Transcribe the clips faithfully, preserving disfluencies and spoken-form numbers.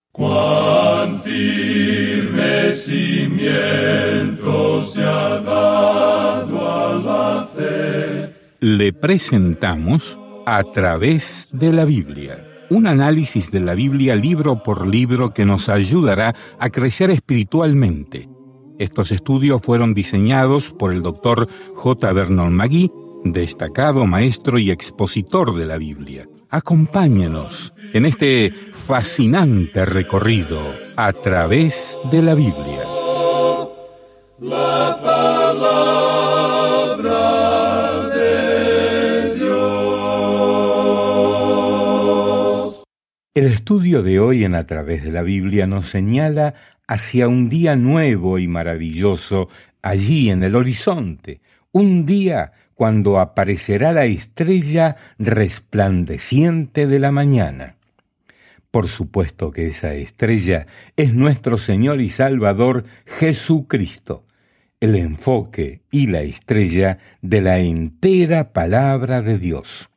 Cuán firme cimiento se ha dado a la fe. Le presentamos A través de la Biblia, un análisis de la Biblia libro por libro que nos ayudará a crecer espiritualmente. Estos estudios fueron diseñados por el doctor J. Vernon McGee, destacado maestro y expositor de la Biblia. Acompáñenos en este fascinante recorrido a través de la Biblia. La palabra de Dios. El estudio de hoy en A través de la Biblia nos señala hacia un día nuevo y maravilloso allí en el horizonte, un día cuando aparecerá la estrella resplandeciente de la mañana. Por supuesto que esa estrella es nuestro Señor y Salvador Jesucristo, el enfoque y la estrella de la entera palabra de Dios.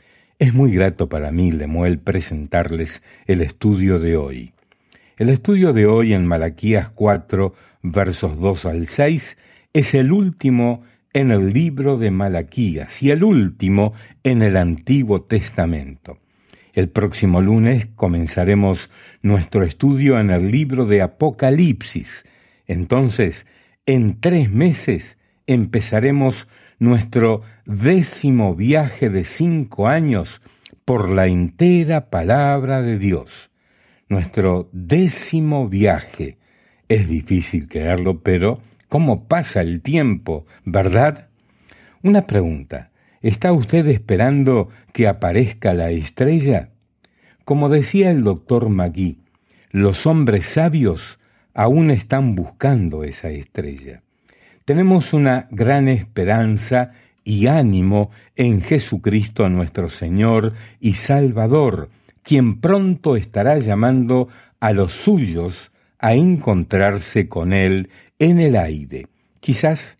Es muy grato para mí, Lemuel, presentarles el estudio de hoy. El estudio de hoy en Malaquías cuatro, versos dos al seis, es el último en el libro de Malaquías y el último en el Antiguo Testamento. El próximo lunes comenzaremos nuestro estudio en el libro de Apocalipsis. Entonces, en tres meses empezaremos nuestro décimo viaje de cinco años por la entera palabra de Dios. Nuestro décimo viaje. Es difícil creerlo, pero ¿cómo pasa el tiempo, verdad? Una pregunta. ¿Está usted esperando que aparezca la estrella? Como decía el doctor McGee, los hombres sabios aún están buscando esa estrella. Tenemos una gran esperanza y ánimo en Jesucristo nuestro Señor y Salvador, quien pronto estará llamando a los suyos a encontrarse con Él en el aire, quizás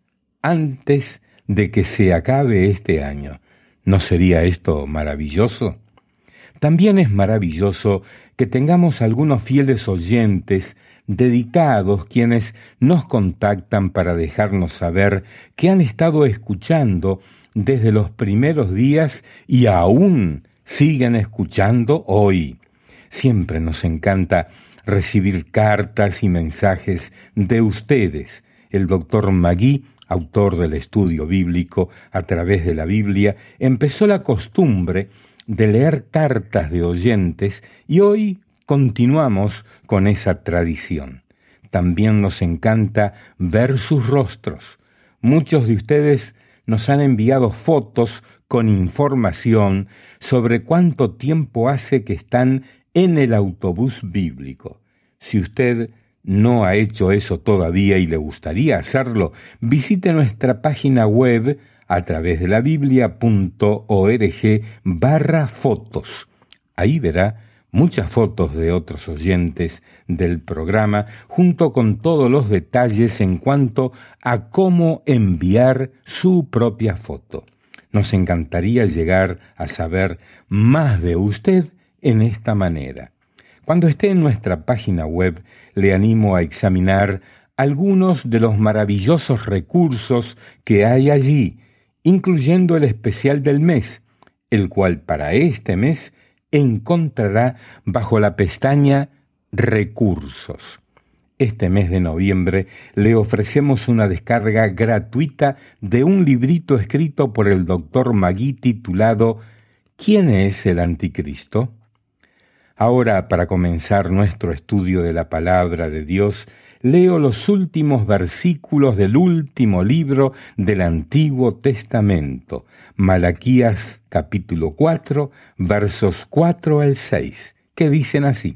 antes de que se acabe este año. ¿No sería esto maravilloso? También es maravilloso que tengamos algunos fieles oyentes dedicados quienes nos contactan para dejarnos saber que han estado escuchando desde los primeros días y aún siguen escuchando hoy. Siempre nos encanta recibir cartas y mensajes de ustedes. El doctor McGee, autor del estudio bíblico a través de la Biblia, empezó la costumbre de leer cartas de oyentes y hoy continuamos con esa tradición. También nos encanta ver sus rostros. Muchos de ustedes nos han enviado fotos con información sobre cuánto tiempo hace que están en el autobús bíblico. Si usted no ha hecho eso todavía y le gustaría hacerlo, visite nuestra página web a través de la biblia punto org barra fotos. Ahí verá muchas fotos de otros oyentes del programa, junto con todos los detalles en cuanto a cómo enviar su propia foto. Nos encantaría llegar a saber más de usted en esta manera. Cuando esté en nuestra página web, le animo a examinar algunos de los maravillosos recursos que hay allí, incluyendo el especial del mes, el cual para este mes encontrará bajo la pestaña Recursos. Este mes de noviembre le ofrecemos una descarga gratuita de un librito escrito por el doctor McGee titulado ¿Quién es el Anticristo? Ahora, para comenzar nuestro estudio de la palabra de Dios, leo los últimos versículos del último libro del Antiguo Testamento, Malaquías capítulo cuatro, versos cuatro al seis, que dicen así: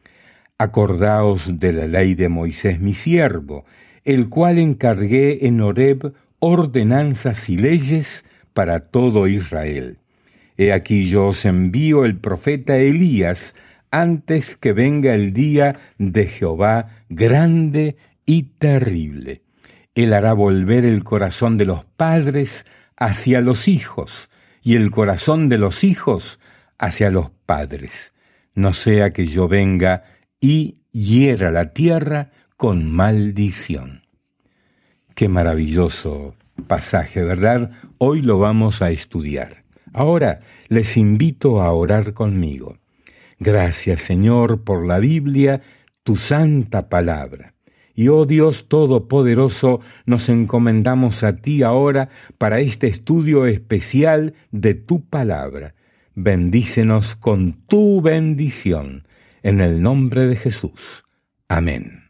Acordaos de la ley de Moisés mi siervo, el cual encargué en Horeb ordenanzas y leyes para todo Israel. He aquí yo os envío el profeta Elías, antes que venga el día de Jehová grande y terrible. Él hará volver el corazón de los padres hacia los hijos, y el corazón de los hijos hacia los padres, no sea que yo venga y hiera la tierra con maldición. Qué maravilloso pasaje, ¿verdad? Hoy lo vamos a estudiar. Ahora les invito a orar conmigo. Gracias, Señor, por la Biblia, tu santa palabra. Y, oh Dios Todopoderoso, nos encomendamos a ti ahora para este estudio especial de tu palabra. Bendícenos con tu bendición, en el nombre de Jesús. Amén.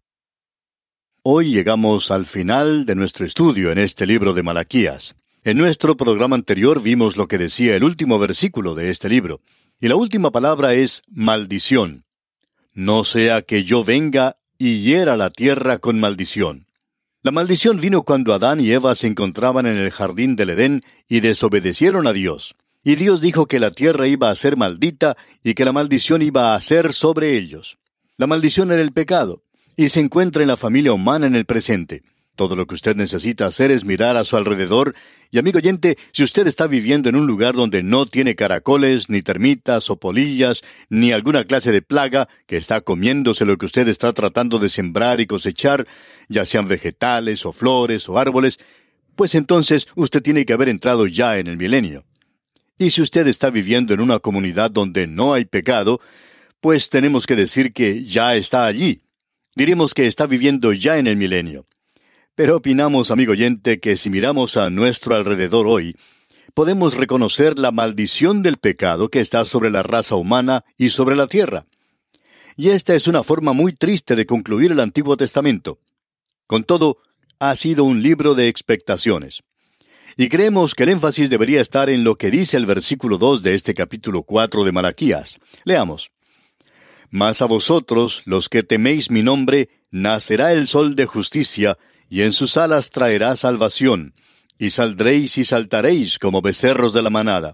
Hoy llegamos al final de nuestro estudio en este libro de Malaquías. En nuestro programa anterior vimos lo que decía el último versículo de este libro, y la última palabra es maldición. No sea que yo venga y hiera la tierra con maldición. La maldición vino cuando Adán y Eva se encontraban en el jardín del Edén y desobedecieron a Dios. Y Dios dijo que la tierra iba a ser maldita y que la maldición iba a ser sobre ellos. La maldición era el pecado, y se encuentra en la familia humana en el presente. Todo lo que usted necesita hacer es mirar a su alrededor. Y amigo oyente, si usted está viviendo en un lugar donde no tiene caracoles, ni termitas o polillas, ni alguna clase de plaga que está comiéndose lo que usted está tratando de sembrar y cosechar, ya sean vegetales o flores o árboles, pues entonces usted tiene que haber entrado ya en el milenio. Y si usted está viviendo en una comunidad donde no hay pecado, pues tenemos que decir que ya está allí. Diremos que está viviendo ya en el milenio. Pero opinamos, amigo oyente, que si miramos a nuestro alrededor hoy, podemos reconocer la maldición del pecado que está sobre la raza humana y sobre la tierra. Y esta es una forma muy triste de concluir el Antiguo Testamento. Con todo, ha sido un libro de expectaciones. Y creemos que el énfasis debería estar en lo que dice el versículo dos de este capítulo cuatro de Malaquías. Leamos. Mas a vosotros, los que teméis mi nombre, nacerá el sol de justicia, y en sus alas traerá salvación, y saldréis y saltaréis como becerros de la manada.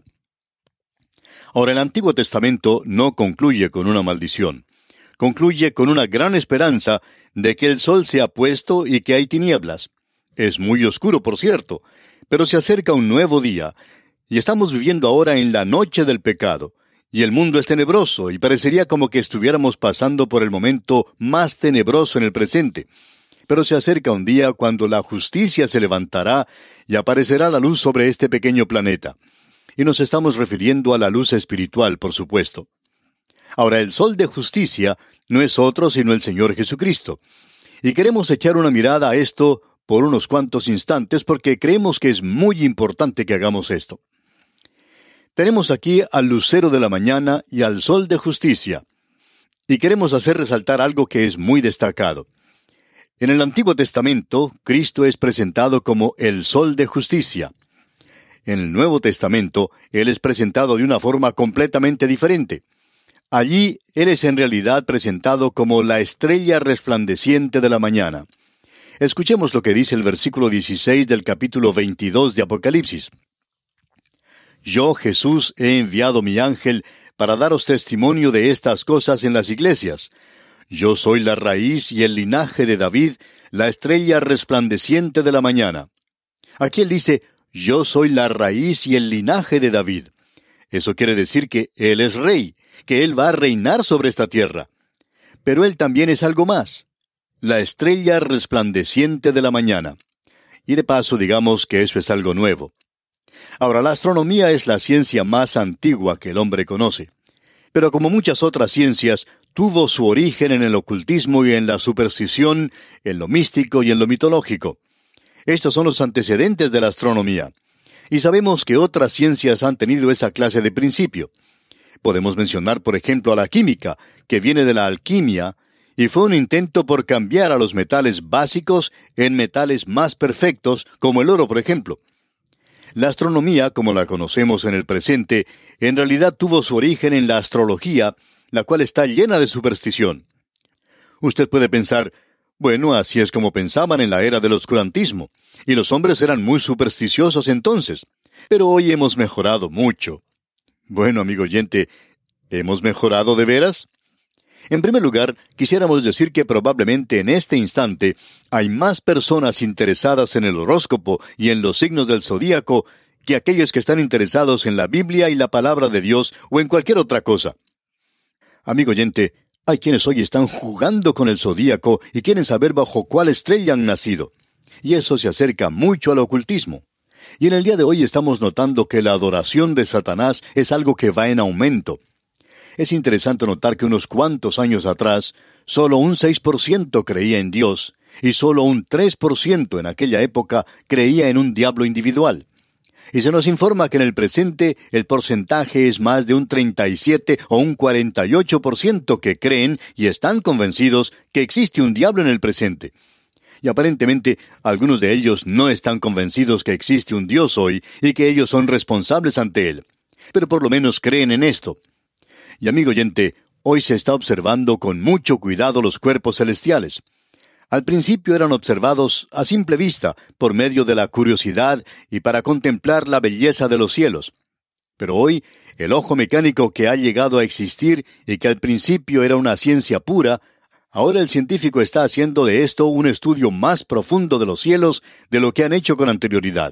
Ahora, el Antiguo Testamento no concluye con una maldición. Concluye con una gran esperanza de que el sol se ha puesto y que hay tinieblas. Es muy oscuro, por cierto, pero se acerca un nuevo día, y estamos viviendo ahora en la noche del pecado, y el mundo es tenebroso, y parecería como que estuviéramos pasando por el momento más tenebroso en el presente. Pero se acerca un día cuando la justicia se levantará y aparecerá la luz sobre este pequeño planeta. Y nos estamos refiriendo a la luz espiritual, por supuesto. Ahora, el sol de justicia no es otro sino el Señor Jesucristo. Y queremos echar una mirada a esto por unos cuantos instantes porque creemos que es muy importante que hagamos esto. Tenemos aquí al lucero de la mañana y al sol de justicia. Y queremos hacer resaltar algo que es muy destacado. En el Antiguo Testamento, Cristo es presentado como el sol de justicia. En el Nuevo Testamento, Él es presentado de una forma completamente diferente. Allí, Él es en realidad presentado como la estrella resplandeciente de la mañana. Escuchemos lo que dice el versículo dieciséis del capítulo veintidós de Apocalipsis. Yo, Jesús, he enviado mi ángel para daros testimonio de estas cosas en las iglesias. Yo soy la raíz y el linaje de David, la estrella resplandeciente de la mañana. Aquí él dice, yo soy la raíz y el linaje de David. Eso quiere decir que él es rey, que él va a reinar sobre esta tierra. Pero él también es algo más, la estrella resplandeciente de la mañana. Y de paso digamos que eso es algo nuevo. Ahora, la astronomía es la ciencia más antigua que el hombre conoce. Pero como muchas otras ciencias, tuvo su origen en el ocultismo y en la superstición, en lo místico y en lo mitológico. Estos son los antecedentes de la astronomía. Y sabemos que otras ciencias han tenido esa clase de principio. Podemos mencionar, por ejemplo, a la química, que viene de la alquimia, y fue un intento por cambiar a los metales básicos en metales más perfectos, como el oro, por ejemplo. La astronomía, como la conocemos en el presente, en realidad tuvo su origen en la astrología, la cual está llena de superstición. Usted puede pensar, bueno, así es como pensaban en la era del oscurantismo, y los hombres eran muy supersticiosos entonces, pero hoy hemos mejorado mucho. Bueno, amigo oyente, ¿hemos mejorado de veras? En primer lugar, quisiéramos decir que probablemente en este instante hay más personas interesadas en el horóscopo y en los signos del zodíaco que aquellos que están interesados en la Biblia y la palabra de Dios o en cualquier otra cosa. Amigo oyente, Hay quienes hoy están jugando con el zodíaco y quieren saber bajo cuál estrella han nacido. Y eso se acerca mucho al ocultismo. Y en el día de hoy estamos notando que la adoración de Satanás es algo que va en aumento. Es interesante notar que unos cuantos años atrás, solo un seis por ciento creía en Dios, y solo un tres por ciento en aquella época creía en un diablo individual. Y se nos informa que en el presente el porcentaje es más de un treinta y siete o un cuarenta y ocho por ciento que creen y están convencidos que existe un diablo en el presente. Y aparentemente algunos de ellos no están convencidos que existe un Dios hoy y que ellos son responsables ante Él. Pero por lo menos creen en esto. Y amigo oyente, hoy se está observando con mucho cuidado los cuerpos celestiales. Al principio eran observados a simple vista, por medio de la curiosidad y para contemplar la belleza de los cielos. Pero hoy, el ojo mecánico que ha llegado a existir y que al principio era una ciencia pura, ahora el científico está haciendo de esto un estudio más profundo de los cielos de lo que han hecho con anterioridad.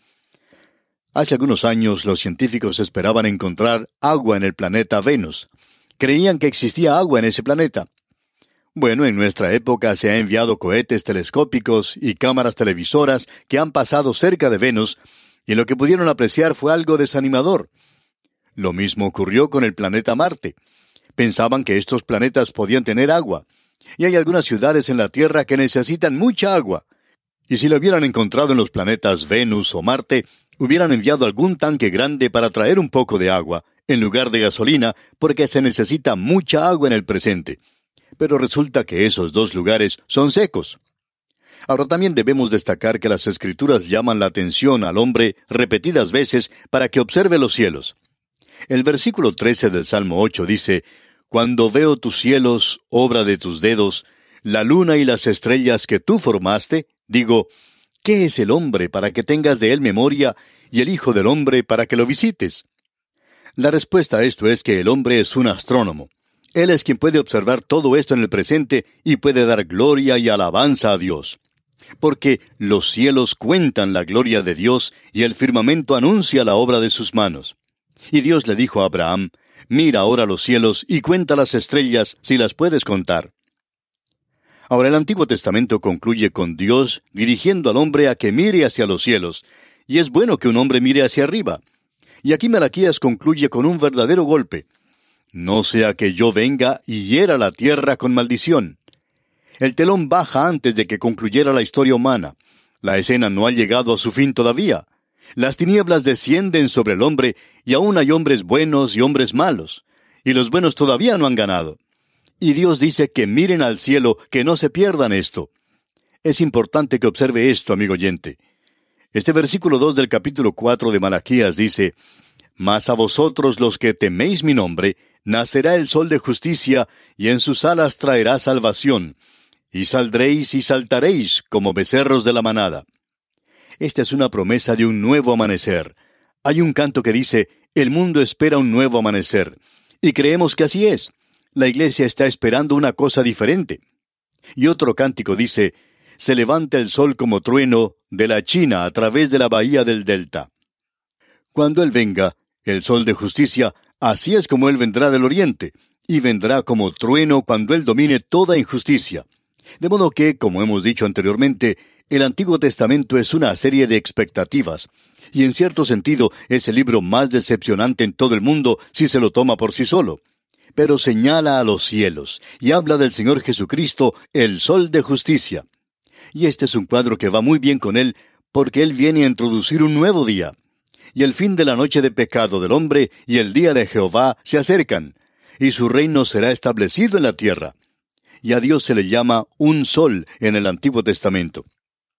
Hace algunos años los científicos esperaban encontrar agua en el planeta Venus. Creían que existía agua en ese planeta. Bueno, en nuestra época se han enviado cohetes telescópicos y cámaras televisoras que han pasado cerca de Venus, y lo que pudieron apreciar fue algo desanimador. Lo mismo ocurrió con el planeta Marte. Pensaban que estos planetas podían tener agua, y hay algunas ciudades en la Tierra que necesitan mucha agua. Y si lo hubieran encontrado en los planetas Venus o Marte, hubieran enviado algún tanque grande para traer un poco de agua, en lugar de gasolina, porque se necesita mucha agua en el presente. Pero resulta que esos dos lugares son secos. Ahora también debemos destacar que las Escrituras llaman la atención al hombre repetidas veces para que observe los cielos. El versículo trece del Salmo ocho dice, «Cuando veo tus cielos, obra de tus dedos, la luna y las estrellas que tú formaste, digo, ¿qué es el hombre para que tengas de él memoria, y el hijo del hombre para que lo visites?» La respuesta a esto es que el hombre es un astrónomo. Él es quien puede observar todo esto en el presente y puede dar gloria y alabanza a Dios. Porque los cielos cuentan la gloria de Dios y el firmamento anuncia la obra de sus manos. Y Dios le dijo a Abraham, «Mira ahora los cielos y cuenta las estrellas si las puedes contar». Ahora el Antiguo Testamento concluye con Dios dirigiendo al hombre a que mire hacia los cielos, y es bueno que un hombre mire hacia arriba. Y aquí Malaquías concluye con un verdadero golpe. «No sea que yo venga y hiera la tierra con maldición». El telón baja antes de que concluyera la historia humana. La escena no ha llegado a su fin todavía. Las tinieblas descienden sobre el hombre, y aún hay hombres buenos y hombres malos. Y los buenos todavía no han ganado. Y Dios dice que miren al cielo, que no se pierdan esto. Es importante que observe esto, amigo oyente. Este versículo dos del capítulo cuatro de Malaquías dice, «Mas a vosotros los que teméis mi nombre, nacerá el sol de justicia, y en sus alas traerá salvación, y saldréis y saltaréis como becerros de la manada». Esta es una promesa de un nuevo amanecer. Hay un canto que dice, «El mundo espera un nuevo amanecer», y creemos que así es. La iglesia está esperando una cosa diferente. Y otro cántico dice, «Se levanta el sol como trueno de la China a través de la bahía del Delta». Cuando Él venga, el sol de justicia, así es como Él vendrá del oriente, y vendrá como trueno cuando Él domine toda injusticia. De modo que, como hemos dicho anteriormente, el Antiguo Testamento es una serie de expectativas, y en cierto sentido es el libro más decepcionante en todo el mundo si se lo toma por sí solo. Pero señala a los cielos, y habla del Señor Jesucristo, el sol de justicia. Y este es un cuadro que va muy bien con Él, porque Él viene a introducir un nuevo día. Y el fin de la noche de pecado del hombre y el día de Jehová se acercan, y su reino será establecido en la tierra. Y a Dios se le llama un sol en el Antiguo Testamento.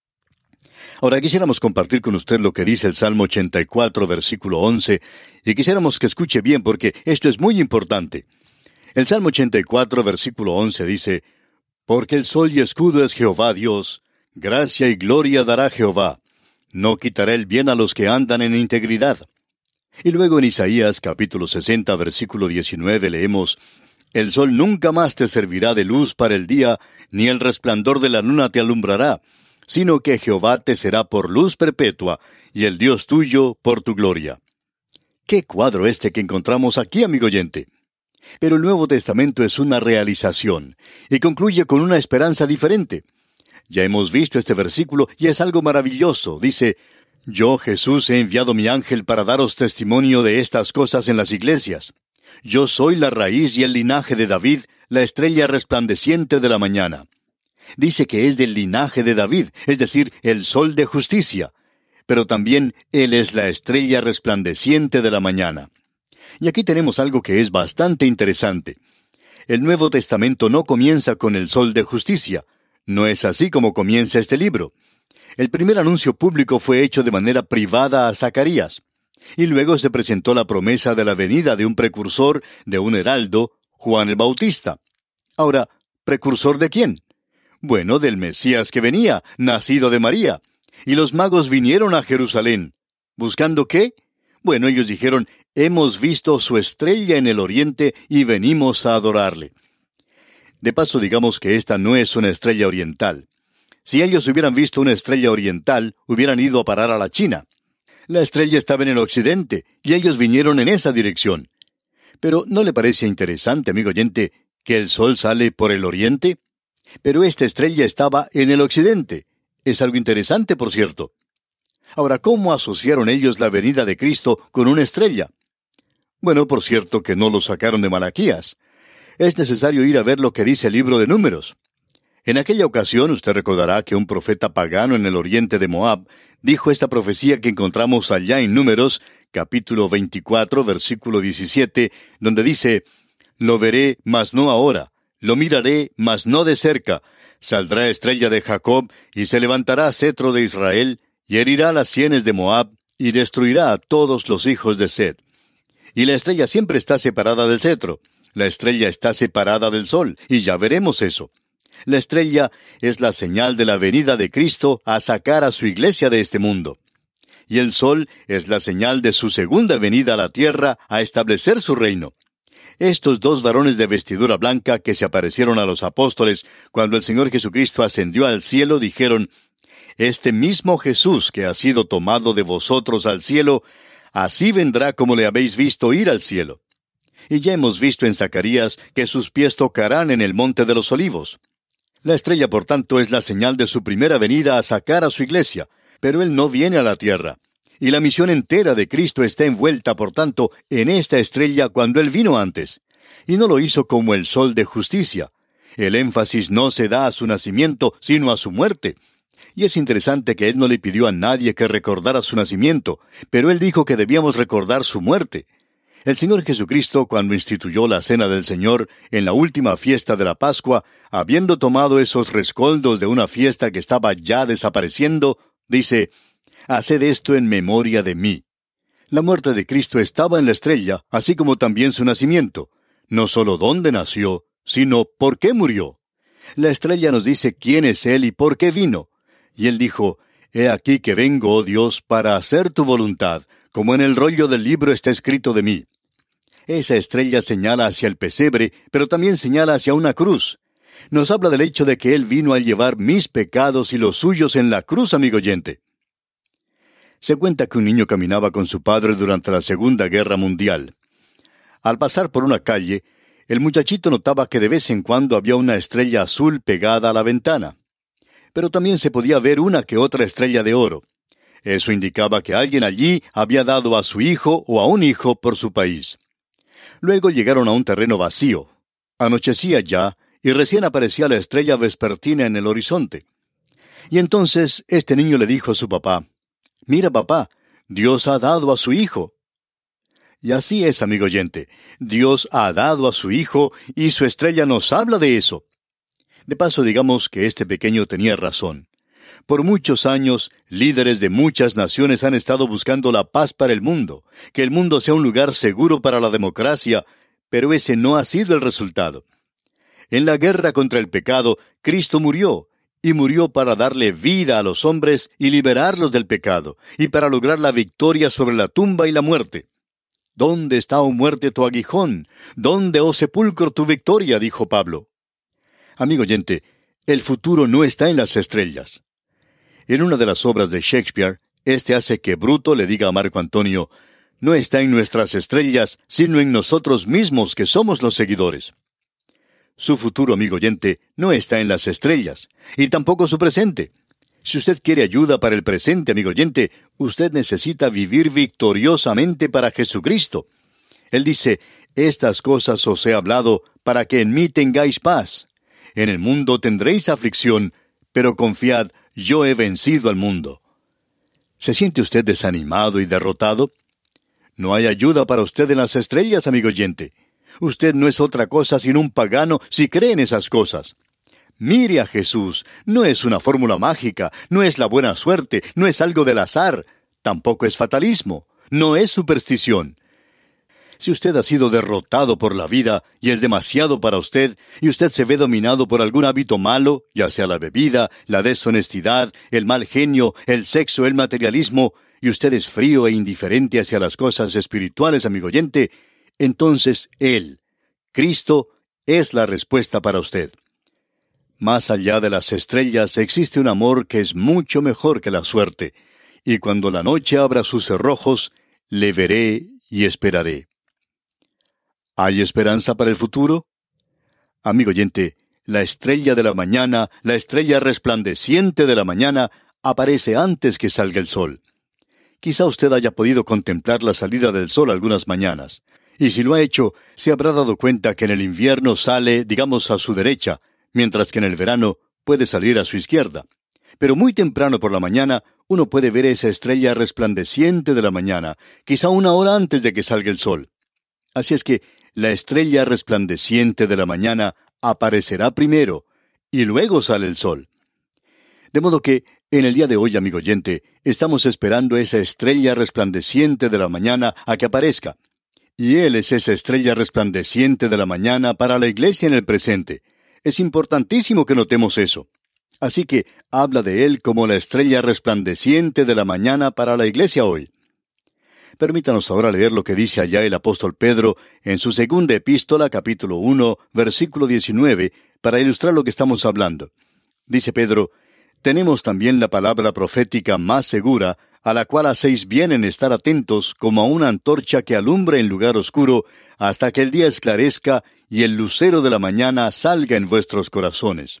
Ahora quisiéramos compartir con usted lo que dice el Salmo ochenta y cuatro, versículo once, y quisiéramos que escuche bien porque esto es muy importante. El Salmo ochenta y cuatro, versículo once dice, «Porque el sol y escudo es Jehová Dios, gracia y gloria dará Jehová. No quitará el bien a los que andan en integridad». Y luego en Isaías capítulo sesenta, versículo diecinueve leemos, «El sol nunca más te servirá de luz para el día, ni el resplandor de la luna te alumbrará, sino que Jehová te será por luz perpetua, y el Dios tuyo por tu gloria». ¡Qué cuadro este que encontramos aquí, amigo oyente! Pero el Nuevo Testamento es una realización, y concluye con una esperanza diferente. Ya hemos visto este versículo, y es algo maravilloso. Dice, Yo, Jesús, he enviado mi ángel para daros testimonio de estas cosas en las iglesias. Yo soy la raíz y el linaje de David, la estrella resplandeciente de la mañana. Dice que es del linaje de David, es decir, el sol de justicia. Pero también Él es la estrella resplandeciente de la mañana. Y aquí tenemos algo que es bastante interesante. El Nuevo Testamento no comienza con el sol de justicia. No es así como comienza este libro. El primer anuncio público fue hecho de manera privada a Zacarías. Y luego se presentó la promesa de la venida de un precursor, de un heraldo, Juan el Bautista. Ahora, ¿precursor de quién? Bueno, del Mesías que venía, nacido de María. Y los magos vinieron a Jerusalén. ¿Buscando qué? Bueno, ellos dijeron, hemos visto su estrella en el oriente y venimos a adorarle. De paso, digamos que esta no es una estrella oriental. Si ellos hubieran visto una estrella oriental, hubieran ido a parar a la China. La estrella estaba en el occidente, y ellos vinieron en esa dirección. Pero ¿no le parece interesante, amigo oyente, que el sol sale por el oriente? Pero esta estrella estaba en el occidente. Es algo interesante, por cierto. Ahora, ¿cómo asociaron ellos la venida de Cristo con una estrella? Bueno, por cierto que no lo sacaron de Malaquías. Es necesario ir a ver lo que dice el libro de Números. En aquella ocasión, usted recordará que un profeta pagano en el oriente de Moab dijo esta profecía que encontramos allá en Números, capítulo veinticuatro, versículo diecisiete, donde dice, «Lo veré, mas no ahora. Lo miraré, mas no de cerca. Saldrá estrella de Jacob, y se levantará cetro de Israel, y herirá las sienes de Moab, y destruirá a todos los hijos de Sed». Y la estrella siempre está separada del cetro. La estrella está separada del sol, y ya veremos eso. La estrella es la señal de la venida de Cristo a sacar a su iglesia de este mundo. Y el sol es la señal de su segunda venida a la tierra a establecer su reino. Estos dos varones de vestidura blanca que se aparecieron a los apóstoles cuando el Señor Jesucristo ascendió al cielo dijeron, «Este mismo Jesús que ha sido tomado de vosotros al cielo, así vendrá como le habéis visto ir al cielo». Y ya hemos visto en Zacarías que sus pies tocarán en el monte de los olivos. La estrella, por tanto, es la señal de su primera venida a sacar a su iglesia, pero Él no viene a la tierra. Y la misión entera de Cristo está envuelta, por tanto, en esta estrella cuando Él vino antes. Y no lo hizo como el sol de justicia. El énfasis no se da a su nacimiento, sino a su muerte. Y es interesante que Él no le pidió a nadie que recordara su nacimiento, pero Él dijo que debíamos recordar su muerte. El Señor Jesucristo, cuando instituyó la Cena del Señor en la última fiesta de la Pascua, habiendo tomado esos rescoldos de una fiesta que estaba ya desapareciendo, dice, «Haced esto en memoria de mí». La muerte de Cristo estaba en la estrella, así como también su nacimiento. No solo dónde nació, sino por qué murió. La estrella nos dice quién es Él y por qué vino. Y Él dijo, «He aquí que vengo, oh Dios, para hacer tu voluntad, como en el rollo del libro está escrito de mí». Esa estrella señala hacia el pesebre, pero también señala hacia una cruz. Nos habla del hecho de que Él vino a llevar mis pecados y los suyos en la cruz, amigo oyente. Se cuenta que un niño caminaba con su padre durante la Segunda Guerra Mundial. Al pasar por una calle, el muchachito notaba que de vez en cuando había una estrella azul pegada a la ventana. Pero también se podía ver una que otra estrella de oro. Eso indicaba que alguien allí había dado a su hijo o a un hijo por su país. Luego llegaron a un terreno vacío. Anochecía ya, y recién aparecía la estrella vespertina en el horizonte. Y entonces este niño le dijo a su papá, «Mira, papá, Dios ha dado a su hijo». Y así es, amigo oyente. Dios ha dado a su hijo, y su estrella nos habla de eso. De paso, digamos que este pequeño tenía razón. Por muchos años, líderes de muchas naciones han estado buscando la paz para el mundo, que el mundo sea un lugar seguro para la democracia, pero ese no ha sido el resultado. En la guerra contra el pecado, Cristo murió, y murió para darle vida a los hombres y liberarlos del pecado, y para lograr la victoria sobre la tumba y la muerte. ¿Dónde está, oh muerte, tu aguijón? ¿Dónde, oh sepulcro, tu victoria?, dijo Pablo. Amigo oyente, el futuro no está en las estrellas. En una de las obras de Shakespeare, este hace que Bruto le diga a Marco Antonio, no está en nuestras estrellas, sino en nosotros mismos que somos los seguidores. Su futuro, amigo oyente, no está en las estrellas, y tampoco su presente. Si usted quiere ayuda para el presente, amigo oyente, usted necesita vivir victoriosamente para Jesucristo. Él dice, estas cosas os he hablado para que en mí tengáis paz. En el mundo tendréis aflicción, pero confiad, yo he vencido al mundo. ¿Se siente usted desanimado y derrotado? No hay ayuda para usted en las estrellas, amigo oyente. Usted no es otra cosa sino un pagano si cree en esas cosas. Mire a Jesús, no es una fórmula mágica, no es la buena suerte, no es algo del azar, tampoco es fatalismo, no es superstición. Si usted ha sido derrotado por la vida y es demasiado para usted, y usted se ve dominado por algún hábito malo, ya sea la bebida, la deshonestidad, el mal genio, el sexo, el materialismo, y usted es frío e indiferente hacia las cosas espirituales, amigo oyente, entonces Él, Cristo, es la respuesta para usted. Más allá de las estrellas existe un amor que es mucho mejor que la suerte, y cuando la noche abra sus cerrojos, le veré y esperaré. ¿Hay esperanza para el futuro? Amigo oyente, la estrella de la mañana, la estrella resplandeciente de la mañana, aparece antes que salga el sol. Quizá usted haya podido contemplar la salida del sol algunas mañanas, y si lo ha hecho, se habrá dado cuenta que en el invierno sale, digamos, a su derecha, mientras que en el verano puede salir a su izquierda. Pero muy temprano por la mañana, uno puede ver esa estrella resplandeciente de la mañana, quizá una hora antes de que salga el sol. Así es que la estrella resplandeciente de la mañana aparecerá primero, y luego sale el sol. De modo que, en el día de hoy, amigo oyente, estamos esperando esa estrella resplandeciente de la mañana a que aparezca. Y Él es esa estrella resplandeciente de la mañana para la iglesia en el presente. Es importantísimo que notemos eso. Así que habla de Él como la estrella resplandeciente de la mañana para la iglesia hoy. Permítanos ahora leer lo que dice allá el apóstol Pedro en su segunda epístola, capítulo uno, versículo diecinueve, para ilustrar lo que estamos hablando. Dice Pedro, «Tenemos también la palabra profética más segura, a la cual hacéis bien en estar atentos como a una antorcha que alumbra en lugar oscuro, hasta que el día esclarezca y el lucero de la mañana salga en vuestros corazones».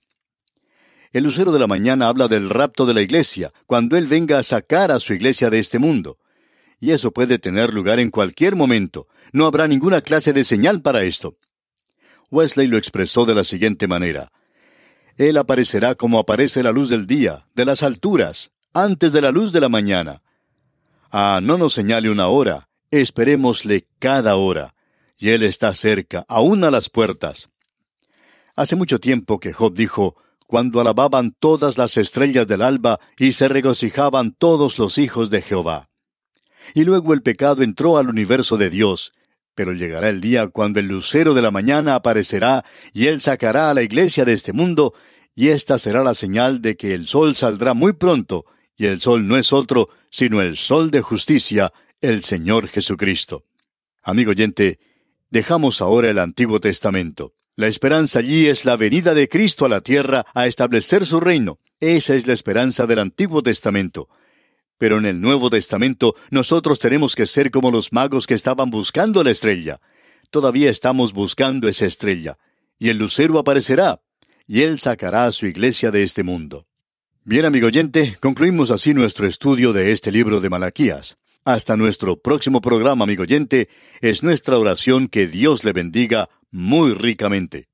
El lucero de la mañana habla del rapto de la iglesia, cuando Él venga a sacar a su iglesia de este mundo. Y eso puede tener lugar en cualquier momento. No habrá ninguna clase de señal para esto. Wesley lo expresó de la siguiente manera. Él aparecerá como aparece la luz del día, de las alturas, antes de la luz de la mañana. Ah, no nos señale una hora, esperémosle cada hora. Y Él está cerca, aún a las puertas. Hace mucho tiempo que Job dijo, cuando alababan todas las estrellas del alba y se regocijaban todos los hijos de Jehová. Y luego el pecado entró al universo de Dios, pero llegará el día cuando el lucero de la mañana aparecerá y Él sacará a la iglesia de este mundo, y esta será la señal de que el sol saldrá muy pronto, y el sol no es otro, sino el sol de justicia, el Señor Jesucristo. Amigo oyente, dejamos ahora el Antiguo Testamento. La esperanza allí es la venida de Cristo a la tierra a establecer su reino. Esa es la esperanza del Antiguo Testamento. Pero en el Nuevo Testamento nosotros tenemos que ser como los magos que estaban buscando la estrella. Todavía estamos buscando esa estrella. Y el lucero aparecerá, y Él sacará a su iglesia de este mundo. Bien, amigo oyente, concluimos así nuestro estudio de este libro de Malaquías. Hasta nuestro próximo programa, amigo oyente, es nuestra oración que Dios le bendiga muy ricamente.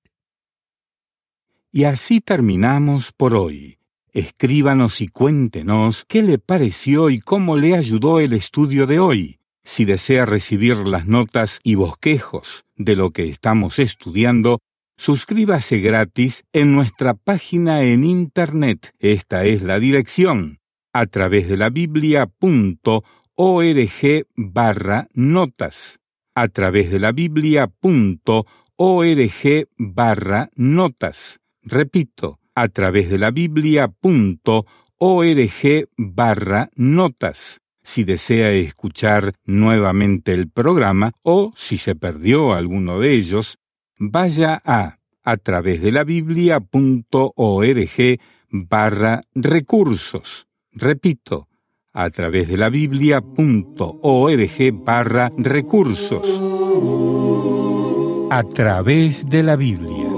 Y así terminamos por hoy. Escríbanos y cuéntenos qué le pareció y cómo le ayudó el estudio de hoy. Si desea recibir las notas y bosquejos de lo que estamos estudiando, suscríbase gratis en nuestra página en Internet. Esta es la dirección, a través de la biblia punto org barra notas. A través de la biblia punto org barra notas. Repito, a través de la biblia punto org barra notas. Si desea escuchar nuevamente el programa o si se perdió alguno de ellos, vaya a a través de la biblia punto org barra recursos. Repito, a través de la biblia punto org barra recursos. A través de la Biblia.